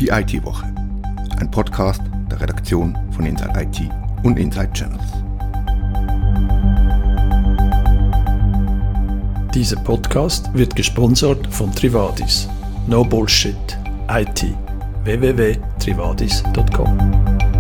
Die IT-Woche, ein Podcast der Redaktion von Inside IT und Inside Channels. Dieser Podcast wird gesponsert von Trivadis. No Bullshit. IT. www.trivadis.com.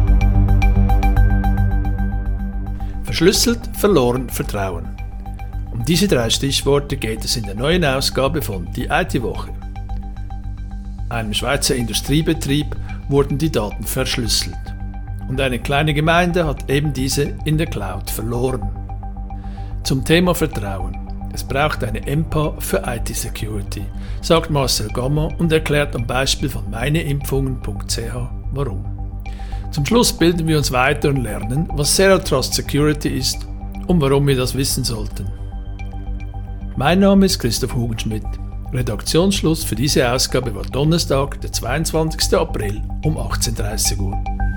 Verschlüsselt, verloren, Vertrauen. Um diese 3 Stichworte geht es in der neuen Ausgabe von Die IT-Woche. Einem Schweizer Industriebetrieb wurden die Daten verschlüsselt und eine kleine Gemeinde hat eben diese in der Cloud verloren. Zum Thema Vertrauen. Es braucht eine EMPA für IT-Security, sagt Marcel Gamma und erklärt am Beispiel von meineimpfungen.ch warum. Zum Schluss bilden wir uns weiter und lernen, was Zero Trust Security ist und warum wir das wissen sollten. Mein Name ist Christoph Hugenschmidt. Redaktionsschluss für diese Ausgabe war Donnerstag, der 22. April um 18:30 Uhr.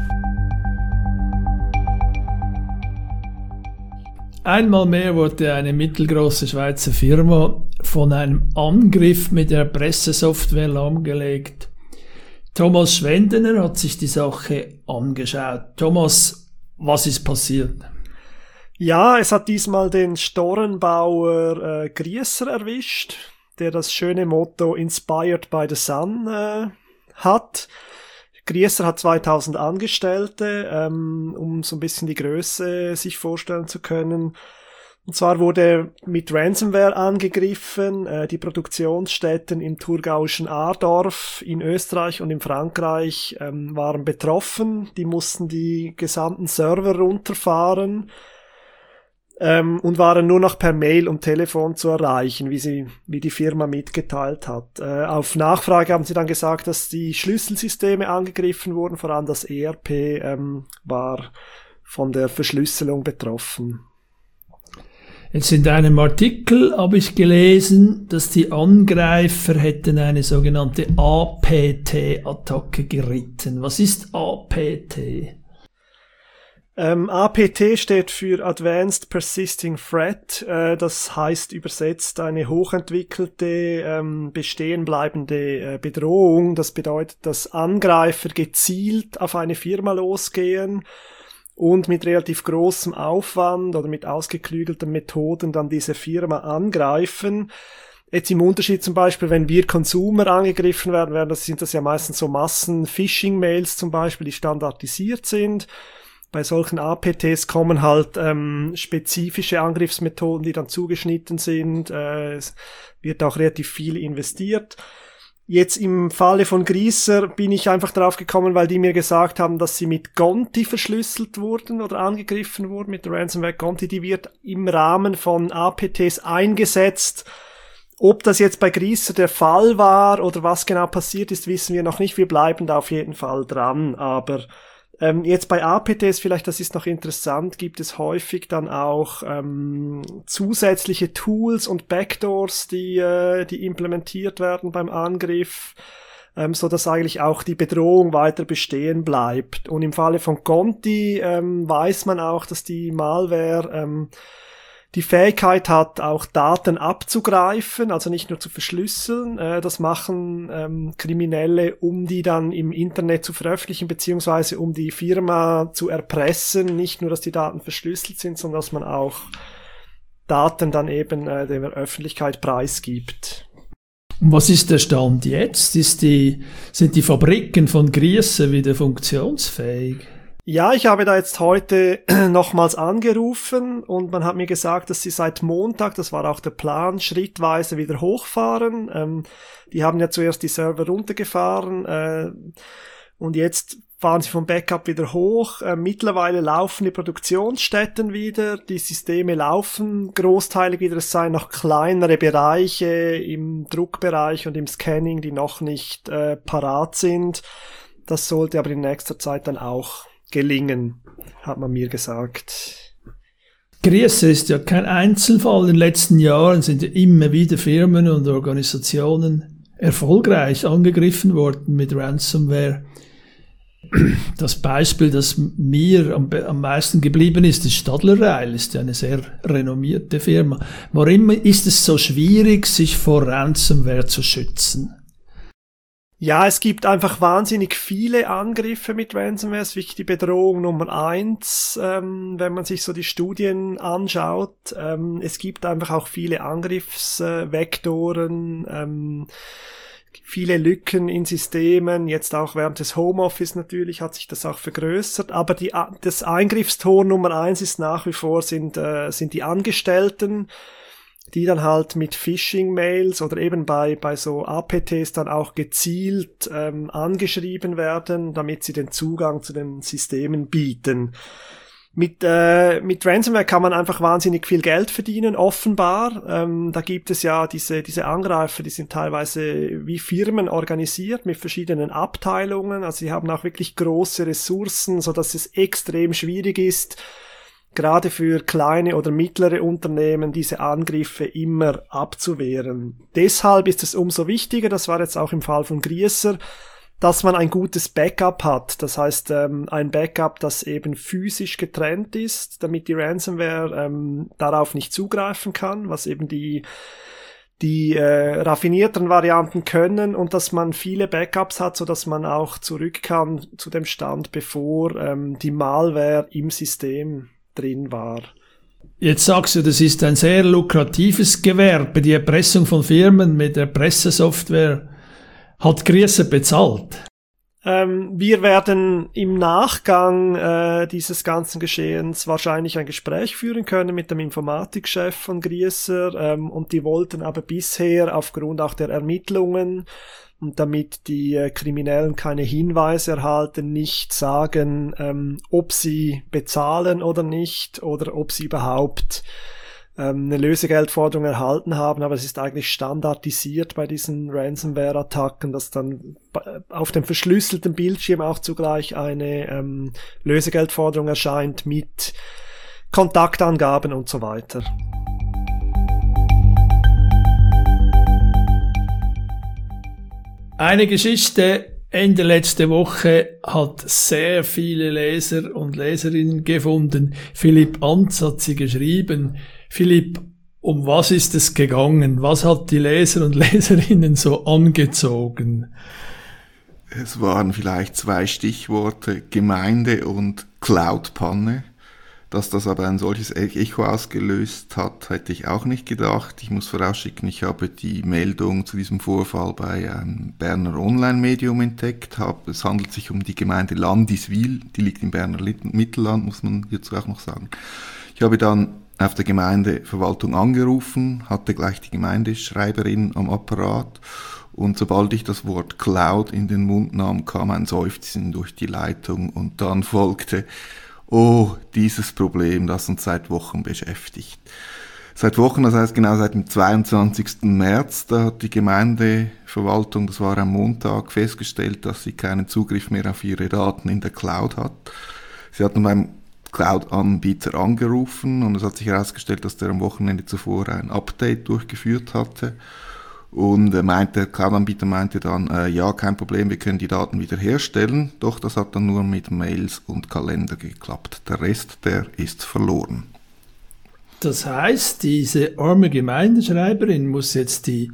Einmal mehr wurde eine mittelgroße Schweizer Firma von einem Angriff mit der Pressesoftware lahmgelegt. Thomas Schwendener hat sich die Sache angeschaut. Thomas, was ist passiert? Ja, es hat diesmal den Storenbauer Griesser erwischt, der das schöne Motto Inspired by the Sun hat. Griesser hat 2000 Angestellte, um so ein bisschen die Größe sich vorstellen zu können. Und zwar wurde mit Ransomware angegriffen. Die Produktionsstätten im thurgauischen Aardorf in Österreich und in Frankreich waren betroffen. Die mussten die gesamten Server runterfahren. Und waren nur noch per Mail und Telefon zu erreichen, wie die Firma mitgeteilt hat. Auf Nachfrage haben sie dann gesagt, dass die Schlüsselsysteme angegriffen wurden, vor allem das ERP war von der Verschlüsselung betroffen. Jetzt in einem Artikel habe ich gelesen, dass die Angreifer hätten eine sogenannte APT-Attacke geritten. Was ist APT? APT steht für Advanced Persisting Threat, das heißt übersetzt eine hochentwickelte, bestehen bleibende Bedrohung. Das bedeutet, dass Angreifer gezielt auf eine Firma losgehen und mit relativ großem Aufwand oder mit ausgeklügelten Methoden dann diese Firma angreifen. Jetzt im Unterschied zum Beispiel, wenn wir Consumer angegriffen werden, sind das ja meistens so Massen-Phishing-Mails zum Beispiel, die standardisiert sind. Bei solchen APTs kommen halt spezifische Angriffsmethoden, die dann zugeschnitten sind. Es wird auch relativ viel investiert. Jetzt im Falle von Griesser bin ich einfach drauf gekommen, weil die mir gesagt haben, dass sie mit Gonti verschlüsselt wurden oder angegriffen wurden mit der Ransomware Gonti. Die wird im Rahmen von APTs eingesetzt. Ob das jetzt bei Griesser der Fall war oder was genau passiert ist, wissen wir noch nicht. Wir bleiben da auf jeden Fall dran, aber jetzt bei APTs, vielleicht das ist noch interessant, gibt es häufig dann auch zusätzliche Tools und Backdoors, die implementiert werden beim Angriff, so dass eigentlich auch die Bedrohung weiter bestehen bleibt. Und im Falle von Gonti weiß man auch, dass die Malware die Fähigkeit hat, auch Daten abzugreifen, also nicht nur zu verschlüsseln. Das machen Kriminelle, um die dann im Internet zu veröffentlichen, beziehungsweise um die Firma zu erpressen. Nicht nur, dass die Daten verschlüsselt sind, sondern dass man auch Daten dann eben der Öffentlichkeit preisgibt. Und was ist der Stand jetzt? Sind die Fabriken von Griesser wieder funktionsfähig? Ja, ich habe da jetzt heute nochmals angerufen und man hat mir gesagt, dass sie seit Montag, das war auch der Plan, schrittweise wieder hochfahren. Die haben ja zuerst die Server runtergefahren und jetzt fahren sie vom Backup wieder hoch. Mittlerweile laufen die Produktionsstätten wieder, die Systeme laufen großteilig wieder. Es seien noch kleinere Bereiche im Druckbereich und im Scanning, die noch nicht parat sind. Das sollte aber in nächster Zeit dann auch gelingen, hat man mir gesagt. Griesser ist ja kein Einzelfall. In den letzten Jahren sind ja immer wieder Firmen und Organisationen erfolgreich angegriffen worden mit Ransomware. Das Beispiel, das mir am meisten geblieben ist Stadler Rail, ist ja eine sehr renommierte Firma. Warum ist es so schwierig, sich vor Ransomware zu schützen? Ja, es gibt einfach wahnsinnig viele Angriffe mit Ransomware. Es ist wirklich die Bedrohung Nummer 1, wenn man sich so die Studien anschaut. Es gibt einfach auch viele Angriffsvektoren, viele Lücken in Systemen. Jetzt auch während des Homeoffice natürlich hat sich das auch vergrößert. Aber das Eingriffstor Nummer 1 ist nach wie vor sind die Angestellten, die dann halt mit Phishing-Mails oder eben bei so APTs dann auch gezielt angeschrieben werden, damit sie den Zugang zu den Systemen bieten. Mit Ransomware kann man einfach wahnsinnig viel Geld verdienen, offenbar. Da gibt es ja diese Angreifer, die sind teilweise wie Firmen organisiert mit verschiedenen Abteilungen. Also sie haben auch wirklich große Ressourcen, so dass es extrem schwierig ist, gerade für kleine oder mittlere Unternehmen diese Angriffe immer abzuwehren. Deshalb ist es umso wichtiger, das war jetzt auch im Fall von Grieser, dass man ein gutes Backup hat. Das heißt, ein Backup, das eben physisch getrennt ist, damit die Ransomware darauf nicht zugreifen kann, was eben die raffinierteren Varianten können, und dass man viele Backups hat, so dass man auch zurück kann zu dem Stand, bevor die Malware im System drin war. Jetzt sagst du, das ist ein sehr lukratives Gewerbe, die Erpressung von Firmen mit Erpressersoftware. Hat Grieser bezahlt? Wir werden im Nachgang dieses ganzen Geschehens wahrscheinlich ein Gespräch führen können mit dem Informatikchef von Grieser, und die wollten aber bisher aufgrund auch der Ermittlungen und damit die Kriminellen keine Hinweise erhalten, nicht sagen, ob sie bezahlen oder nicht oder ob sie überhaupt eine Lösegeldforderung erhalten haben, aber es ist eigentlich standardisiert bei diesen Ransomware-Attacken, dass dann auf dem verschlüsselten Bildschirm auch zugleich eine Lösegeldforderung erscheint mit Kontaktangaben und so weiter. Eine Geschichte Ende letzte Woche hat sehr viele Leser und Leserinnen gefunden. Philipp Antz hat sie geschrieben. Philipp, um was ist es gegangen? Was hat die Leser und Leserinnen so angezogen? Es waren vielleicht 2 Stichworte, Gemeinde und Cloud-Panne. Dass das aber ein solches Echo ausgelöst hat, hätte ich auch nicht gedacht. Ich muss vorausschicken, ich habe die Meldung zu diesem Vorfall bei einem Berner Online-Medium entdeckt. Es handelt sich um die Gemeinde Landiswil, die liegt im Berner Mittelland, muss man hierzu auch noch sagen. Ich habe dann auf der Gemeindeverwaltung angerufen, hatte gleich die Gemeindeschreiberin am Apparat, und sobald ich das Wort Cloud in den Mund nahm, kam ein Seufzen durch die Leitung und dann folgte: Oh, dieses Problem, das uns seit Wochen beschäftigt. Seit Wochen, das heißt genau seit dem 22. März, da hat die Gemeindeverwaltung, das war am Montag, festgestellt, dass sie keinen Zugriff mehr auf ihre Daten in der Cloud hat. Sie hatten beim Cloud-Anbieter angerufen und es hat sich herausgestellt, dass der am Wochenende zuvor ein Update durchgeführt hatte. Und der Cloud-Anbieter meinte dann, ja, kein Problem, wir können die Daten wiederherstellen. Doch das hat dann nur mit Mails und Kalender geklappt. Der Rest, der ist verloren. Das heißt, diese arme Gemeindeschreiberin muss jetzt die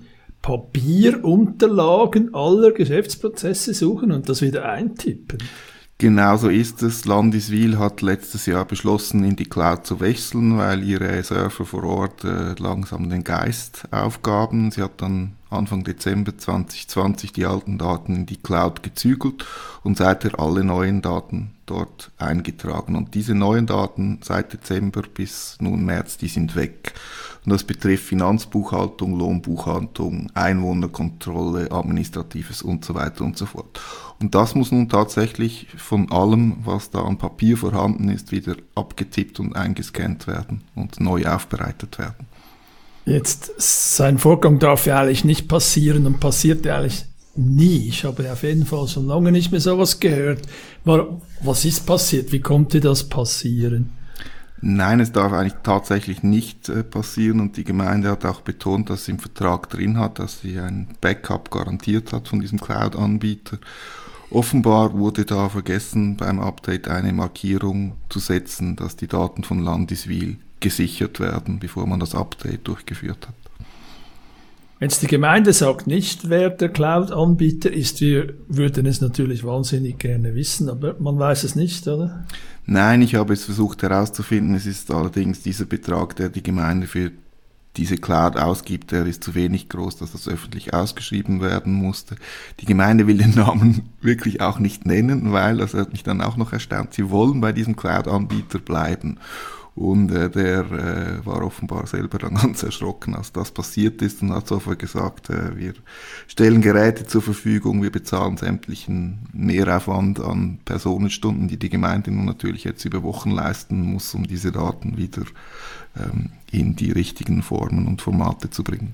Papierunterlagen aller Geschäftsprozesse suchen und das wieder eintippen. Genau so ist es. Landiswil hat letztes Jahr beschlossen, in die Cloud zu wechseln, weil ihre Server vor Ort langsam den Geist aufgaben. Sie hat dann Anfang Dezember 2020 die alten Daten in die Cloud gezügelt und seither alle neuen Daten dort eingetragen. Und diese neuen Daten seit Dezember bis nun März, die sind weg. Und das betrifft Finanzbuchhaltung, Lohnbuchhaltung, Einwohnerkontrolle, Administratives und so weiter und so fort. Und das muss nun tatsächlich von allem, was da an Papier vorhanden ist, wieder abgetippt und eingescannt werden und neu aufbereitet werden. Jetzt, sein Vorgang darf ja eigentlich nicht passieren und passiert ja eigentlich nie. Ich habe auf jeden Fall schon lange nicht mehr sowas gehört. Was ist passiert? Wie konnte das passieren? Nein, es darf eigentlich tatsächlich nicht passieren, und die Gemeinde hat auch betont, dass sie im Vertrag drin hat, dass sie ein Backup garantiert hat von diesem Cloud-Anbieter. Offenbar wurde da vergessen, beim Update eine Markierung zu setzen, dass die Daten von Landiswil gesichert werden, bevor man das Update durchgeführt hat. Wenn es die Gemeinde sagt nicht, wer der Cloud-Anbieter ist, wir würden es natürlich wahnsinnig gerne wissen, aber man weiß es nicht, oder? Nein, ich habe es versucht herauszufinden. Es ist allerdings dieser Betrag, der die Gemeinde für diese Cloud ausgibt, der ist zu wenig groß, dass das öffentlich ausgeschrieben werden musste. Die Gemeinde will den Namen wirklich auch nicht nennen, weil, das hat mich dann auch noch erstaunt, sie wollen bei diesem Cloud-Anbieter bleiben. Und der war offenbar selber dann ganz erschrocken, als das passiert ist, und hat sofort gesagt, wir stellen Geräte zur Verfügung, wir bezahlen sämtlichen Mehraufwand an Personenstunden, die die Gemeinde nun natürlich jetzt über Wochen leisten muss, um diese Daten wieder in die richtigen Formen und Formate zu bringen.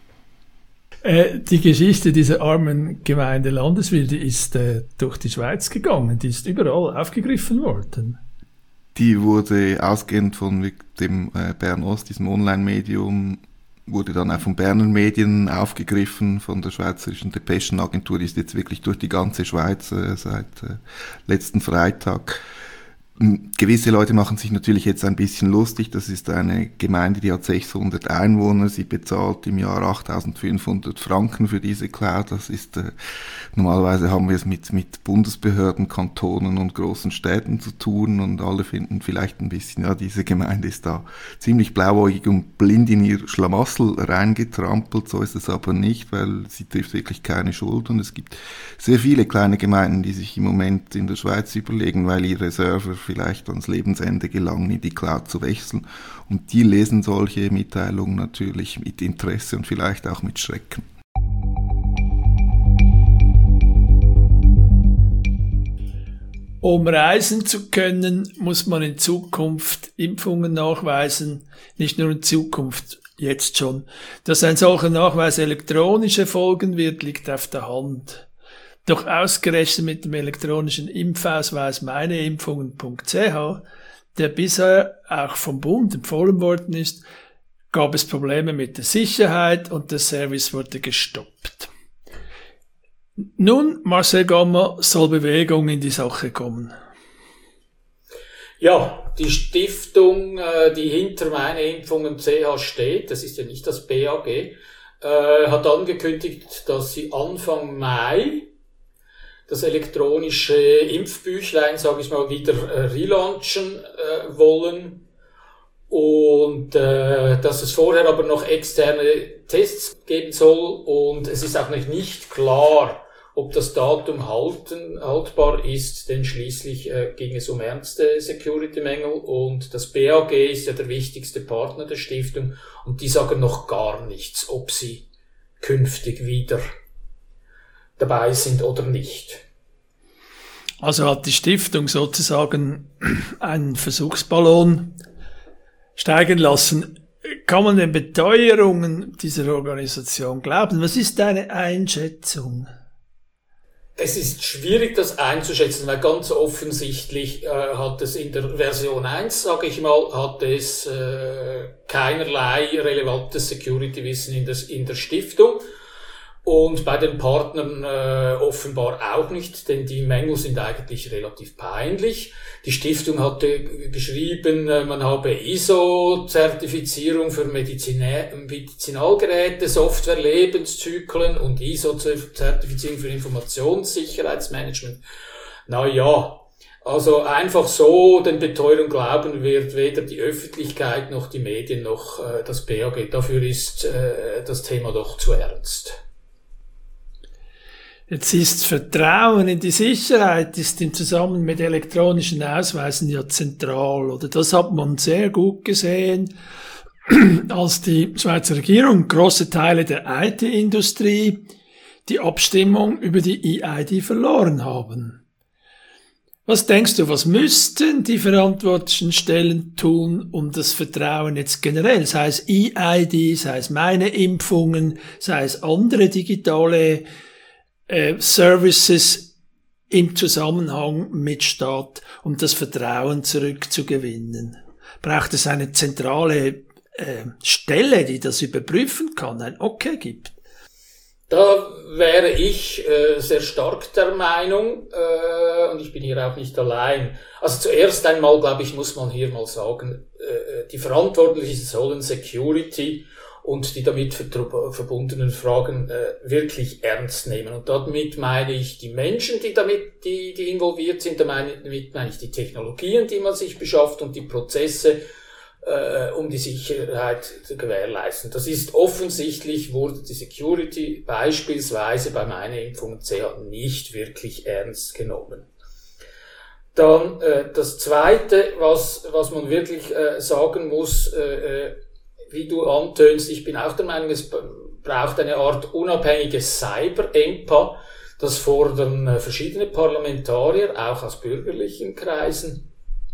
Die Geschichte dieser armen Gemeinde Landeswil, die ist durch die Schweiz gegangen, die ist überall aufgegriffen worden. Die wurde ausgehend von dem Bern Ost, diesem Online-Medium, wurde dann auch von Berner Medien aufgegriffen, von der Schweizerischen Depeschenagentur, die ist jetzt wirklich durch die ganze Schweiz seit letzten Freitag. Gewisse Leute machen sich natürlich jetzt ein bisschen lustig. Das ist eine Gemeinde, die hat 600 Einwohner. Sie bezahlt im Jahr 8.500 Franken für diese Cloud. Das ist, normalerweise haben wir es mit Bundesbehörden, Kantonen und großen Städten zu tun, und alle finden vielleicht ein bisschen, ja, diese Gemeinde ist da ziemlich blauäugig und blind in ihr Schlamassel reingetrampelt. So ist es aber nicht, weil sie trifft wirklich keine Schuld, und es gibt sehr viele kleine Gemeinden, die sich im Moment in der Schweiz überlegen, weil ihre Server vielleicht ans Lebensende gelangen, in die Cloud zu wechseln. Und die lesen solche Mitteilungen natürlich mit Interesse und vielleicht auch mit Schrecken. Um reisen zu können, muss man in Zukunft Impfungen nachweisen, nicht nur in Zukunft, jetzt schon. Dass ein solcher Nachweis elektronisch erfolgen wird, liegt auf der Hand. Doch ausgerechnet mit dem elektronischen Impfausweis meineimpfungen.ch, der bisher auch vom Bund empfohlen worden ist, gab es Probleme mit der Sicherheit und der Service wurde gestoppt. Nun, Marcel Gamma, soll Bewegung in die Sache kommen. Ja, die Stiftung, die hinter meineimpfungen.ch steht, das ist ja nicht das BAG, hat angekündigt, dass sie Anfang Mai das elektronische Impfbüchlein, sage ich mal, wieder relaunchen wollen, und dass es vorher aber noch externe Tests geben soll, und es ist auch noch nicht klar, ob das Datum haltbar ist, denn schließlich ging es um ernste Security-Mängel, und das BAG ist ja der wichtigste Partner der Stiftung, und die sagen noch gar nichts, ob sie künftig wieder dabei sind oder nicht. Also hat die Stiftung sozusagen einen Versuchsballon steigen lassen. Kann man den Beteuerungen dieser Organisation glauben? Was ist deine Einschätzung? Es ist schwierig, das einzuschätzen, weil ganz offensichtlich hat es in der Version 1, sage ich mal, hat es keinerlei relevantes Security-Wissen in der Stiftung. Und bei den Partnern offenbar auch nicht, denn die Mängel sind eigentlich relativ peinlich. Die Stiftung hatte geschrieben, man habe ISO-Zertifizierung für Medizinalgeräte, Software, Lebenszyklen und ISO-Zertifizierung für Informationssicherheitsmanagement. Na ja, also einfach so den Beteuerungen glauben wird weder die Öffentlichkeit noch die Medien noch das BAG. Dafür ist das Thema doch zu ernst. Jetzt ist Vertrauen in die Sicherheit ist im Zusammenhang mit elektronischen Ausweisen ja zentral, oder? Das hat man sehr gut gesehen, als die Schweizer Regierung große Teile der IT-Industrie die Abstimmung über die EID verloren haben. Was denkst du, was müssten die verantwortlichen Stellen tun, um das Vertrauen jetzt generell, sei es EID, sei es meine Impfungen, sei es andere digitale Services im Zusammenhang mit Staat, um das Vertrauen zurückzugewinnen? Braucht es eine zentrale Stelle, die das überprüfen kann, ein Okay gibt? Da wäre ich sehr stark der Meinung, und ich bin hier auch nicht allein. Also zuerst einmal, glaube ich, muss man hier mal sagen, die Verantwortlichen sollen Security und die damit verbundenen Fragen wirklich ernst nehmen. Und damit meine ich die Menschen, die involviert sind, damit meine ich die Technologien, die man sich beschafft und die Prozesse, um die Sicherheit zu gewährleisten. Das ist offensichtlich, wurde die Security beispielsweise bei meiner Impfung CH nicht wirklich ernst genommen. Dann das Zweite, was man wirklich sagen muss, wie du antönst, ich bin auch der Meinung, es braucht eine Art unabhängiges Cyber-EMPA. Das fordern verschiedene Parlamentarier, auch aus bürgerlichen Kreisen,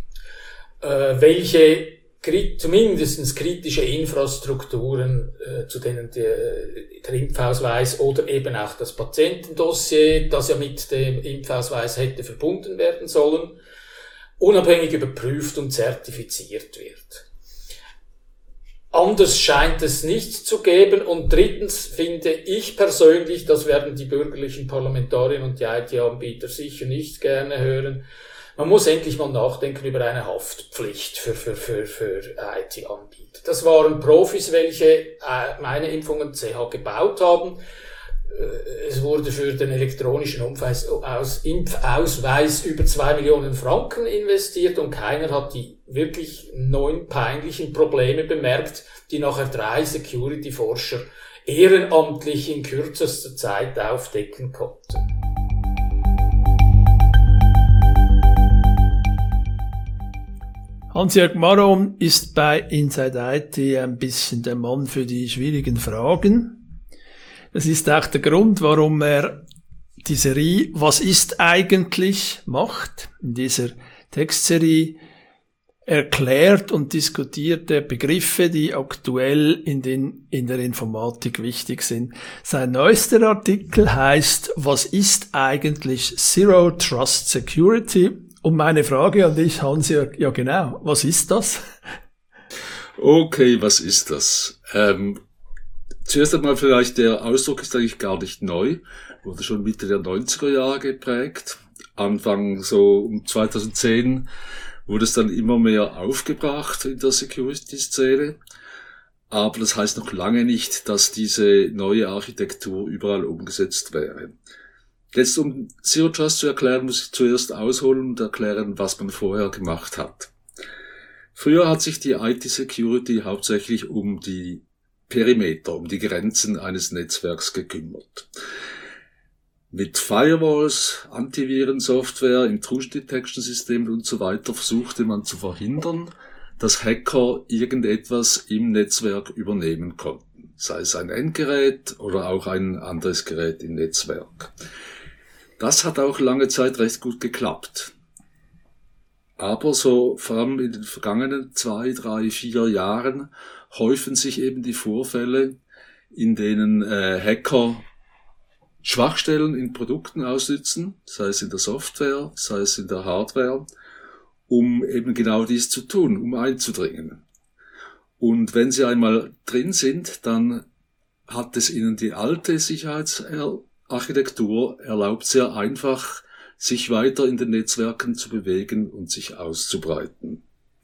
welche zumindest kritische Infrastrukturen, zu denen der Impfausweis oder eben auch das Patientendossier, das ja mit dem Impfausweis hätte verbunden werden sollen, unabhängig überprüft und zertifiziert wird. Anders scheint es nicht zu geben. Und drittens finde ich persönlich, das werden die bürgerlichen Parlamentarier und die IT-Anbieter sicher nicht gerne hören, man muss endlich mal nachdenken über eine Haftpflicht für IT-Anbieter. Das waren Profis, welche meine Impfungen CH gebaut haben. Es wurde für den elektronischen Impfausweis über 2 Millionen Franken investiert und keiner hat die wirklich neuen peinlichen Probleme bemerkt, die nachher 3 Security-Forscher ehrenamtlich in kürzester Zeit aufdecken konnten. Hans-Jörg Maron ist bei Inside IT ein bisschen der Mann für die schwierigen Fragen. Das ist auch der Grund, warum er die Serie „Was ist eigentlich?" macht. In dieser Textserie erklärt und diskutiert er Begriffe, die aktuell in der Informatik wichtig sind. Sein neuester Artikel heißt „Was ist eigentlich Zero Trust Security?" Und meine Frage an dich, Hans-Jörg, ja genau, was ist das? Okay, was ist das? Zuerst einmal vielleicht, der Ausdruck ist eigentlich gar nicht neu, wurde schon Mitte der 90er Jahre geprägt. Anfang so um 2010 wurde es dann immer mehr aufgebracht in der Security-Szene. Aber das heißt noch lange nicht, dass diese neue Architektur überall umgesetzt wäre. Jetzt, um Zero Trust zu erklären, muss ich zuerst ausholen und erklären, was man vorher gemacht hat. Früher hat sich die IT-Security hauptsächlich um die Perimeter, um die Grenzen eines Netzwerks gekümmert. Mit Firewalls, Antivirensoftware, Intrusion-Detection-Systemen und so weiter versuchte man zu verhindern, dass Hacker irgendetwas im Netzwerk übernehmen konnten. Sei es ein Endgerät oder auch ein anderes Gerät im Netzwerk. Das hat auch lange Zeit recht gut geklappt. Aber so vor allem in den vergangenen 2, 3, 4 Jahren häufen sich eben die Vorfälle, in denen Hacker Schwachstellen in Produkten ausnutzen, sei es in der Software, sei es in der Hardware, um eben genau dies zu tun, um einzudringen. Und wenn sie einmal drin sind, dann hat es ihnen die alte Sicherheitsarchitektur erlaubt, sehr einfach sich weiter in den Netzwerken zu bewegen und sich auszubreiten.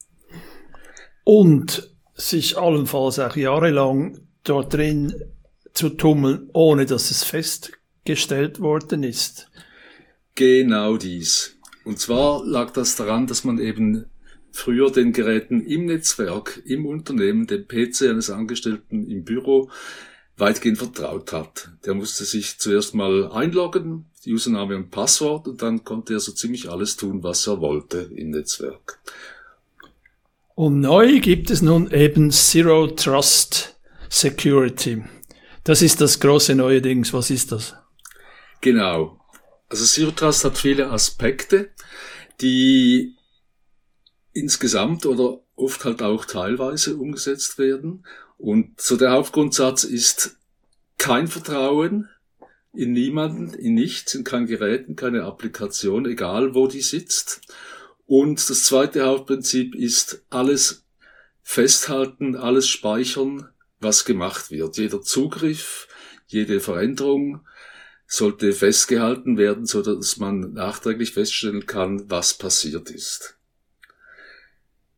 Und sich allenfalls auch jahrelang dort drin zu tummeln, ohne dass es festgestellt worden ist. Genau dies. Und zwar lag das daran, dass man eben früher den Geräten im Netzwerk, im Unternehmen, dem PC eines Angestellten im Büro weitgehend vertraut hat. Der musste sich zuerst mal einloggen, die Username und Passwort, und dann konnte er so ziemlich alles tun, was er wollte im Netzwerk. Und neu gibt es nun eben Zero Trust Security. Das ist das große neue Dings. Was ist das? Genau. Also Zero Trust hat viele Aspekte, die insgesamt oder oft halt auch teilweise umgesetzt werden. Und so der Hauptgrundsatz ist kein Vertrauen in niemanden, in nichts, in kein Gerät, in keine Applikation, egal wo die sitzt. Und das zweite Hauptprinzip ist alles festhalten, alles speichern, was gemacht wird. Jeder Zugriff, jede Veränderung sollte festgehalten werden, so dass man nachträglich feststellen kann, was passiert ist.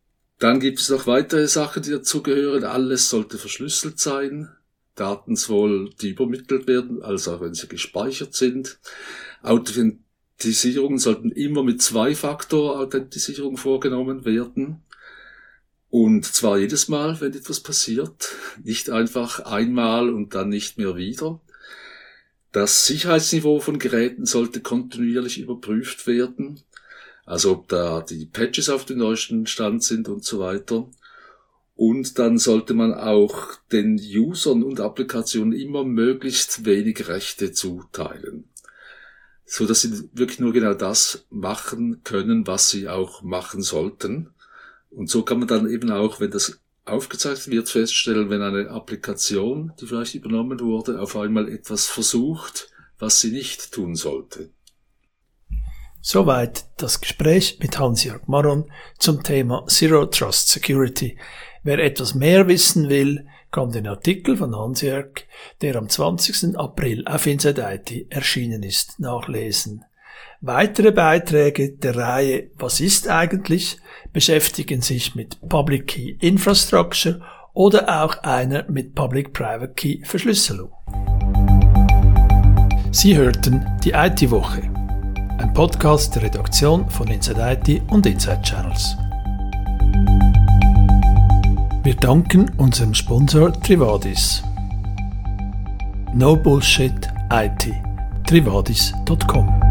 Dann gibt es noch weitere Sachen, die dazugehören. Alles sollte verschlüsselt sein. Daten sowohl, die übermittelt werden, als auch wenn sie gespeichert sind. Authentisierungen sollten immer mit 2-Faktor-Authentisierung vorgenommen werden. Und zwar jedes Mal, wenn etwas passiert. Nicht einfach einmal und dann nicht mehr wieder. Das Sicherheitsniveau von Geräten sollte kontinuierlich überprüft werden. Also ob da die Patches auf dem neuesten Stand sind und so weiter. Und dann sollte man auch den Usern und Applikationen immer möglichst wenig Rechte zuteilen. So dass sie wirklich nur genau das machen können, was sie auch machen sollten. Und so kann man dann eben auch, wenn das aufgezeichnet wird, feststellen, wenn eine Applikation, die vielleicht übernommen wurde, auf einmal etwas versucht, was sie nicht tun sollte. Soweit das Gespräch mit Hans-Jörg Marron zum Thema Zero Trust Security. Wer etwas mehr wissen will, kann den Artikel von Hans-Jörg, der am 20. April auf Inside IT erschienen ist, nachlesen. Weitere Beiträge der Reihe Was ist eigentlich? Beschäftigen sich mit Public Key Infrastructure oder auch einer mit Public-Private Key Verschlüsselung. Sie hörten die IT-Woche, ein Podcast der Redaktion von Inside IT und Inside Channels. Wir danken unserem Sponsor Trivadis. No Bullshit IT. Trivadis.com